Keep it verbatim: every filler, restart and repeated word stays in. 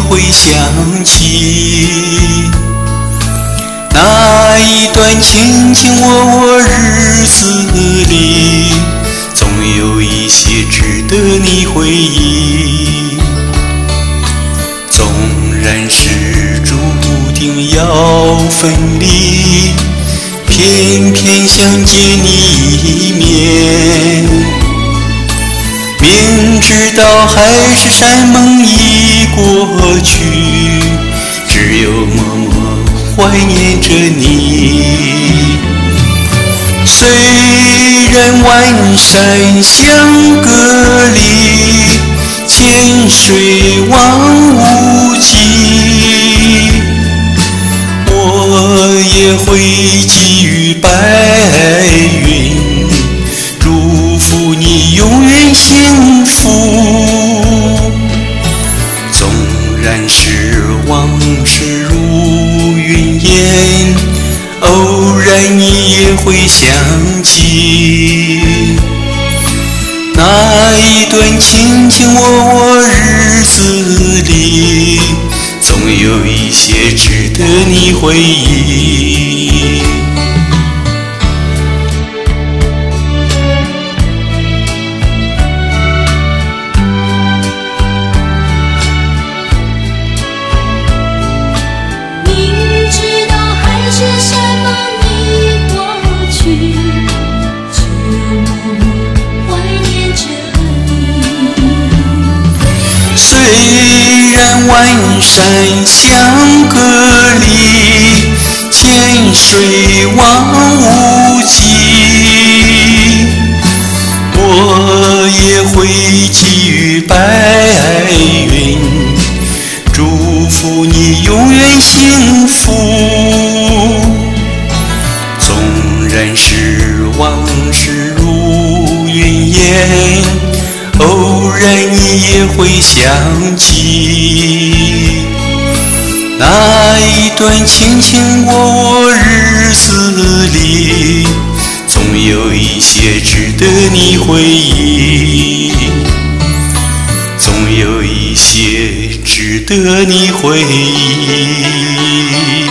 会想起那一段卿卿我我日子里，总有一些值得你回忆。纵然是注定要分离，偏偏想见你一面。明知道海誓山盟已过去，只有默默怀念着你。虽然万山相隔离，千水望无际，我也会寄予白云，祝福你永远幸福。纵然是往事如云烟，偶然你也会想起那一段卿卿我我日子里，总有一些值得你回忆。虽然万山相隔离，千水望无际，我也会寄予白云，祝福你永远幸福。纵然是往事如云烟，偶然你也会想起那一段卿卿我我日子里，总有一些值得你回忆，总有一些值得你回忆。